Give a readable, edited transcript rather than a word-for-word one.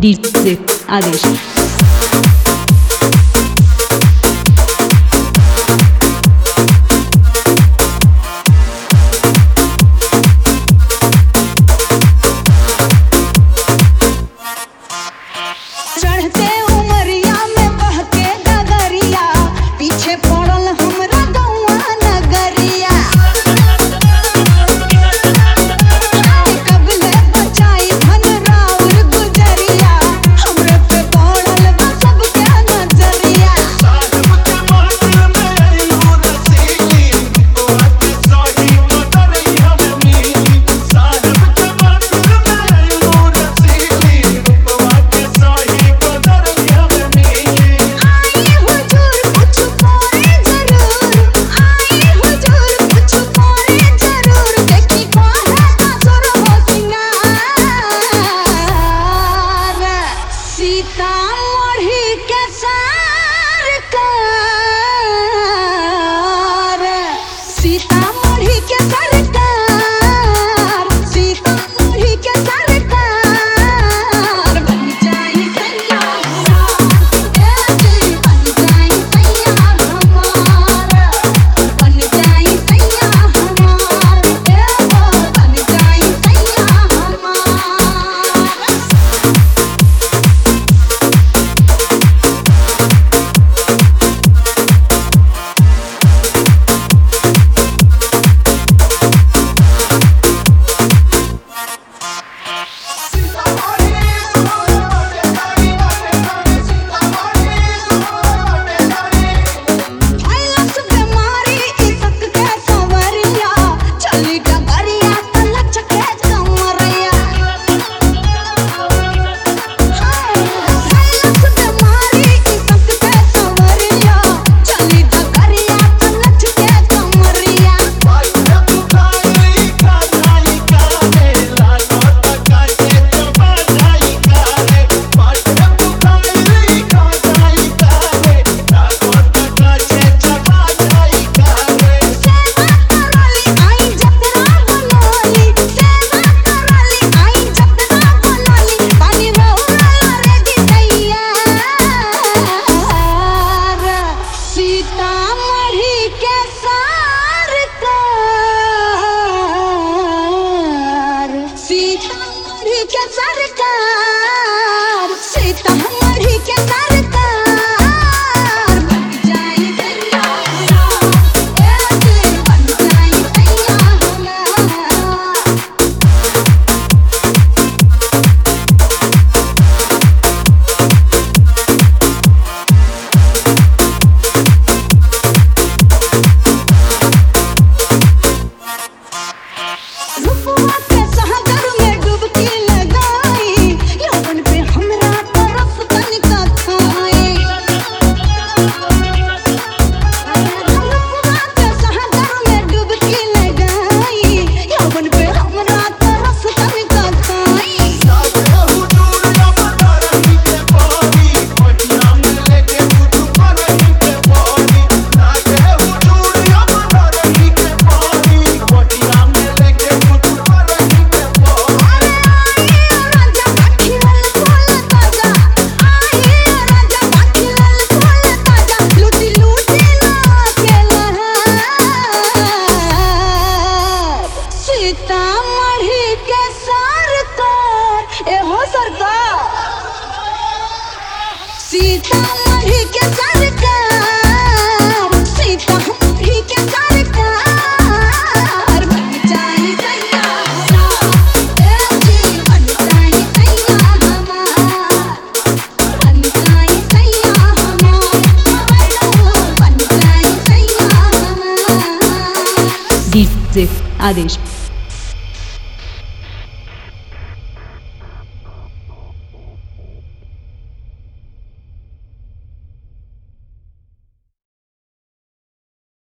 DJ आदेश। चढ़ते उमरिया में बहके डगरिया, पीछे पड़ल हमरा गौआ नगरिया। कबले बचाई धन राउर गुजरिया, हमरे पे पड़ल बा सबके नजरिया। सीतामढ़ी के सरकार, सीतामढ़ी के सरकार, सीतामढ़ी के सरकार बन जाई सैया बन जाई सैया हमार, बन जाई सैया हमार, बन जाई सैया हमार। सीतामढ़ी के सरकार, सीतामढ़ी के सरकार, सीतामढ़ी के सरकार बन जाई सैया बन जाई सैया रुपवा के सागर में डुबकी लगाई, यौवन पे हमरा तरफ तनिका खाई। रुपवा के सागर में डुबकी लगाई, यौवन पे हमरा तरफ तनिका खाई। सीतामढ़ी के सरकार, एहो सरकार, सीतामढ़ी के सरकार, सीतामढ़ी के सरकार बन जाई सैया बन जाई सैया हमार, बन जाई सैया हमार, बन जाई सैया हमार। DJ आदेश।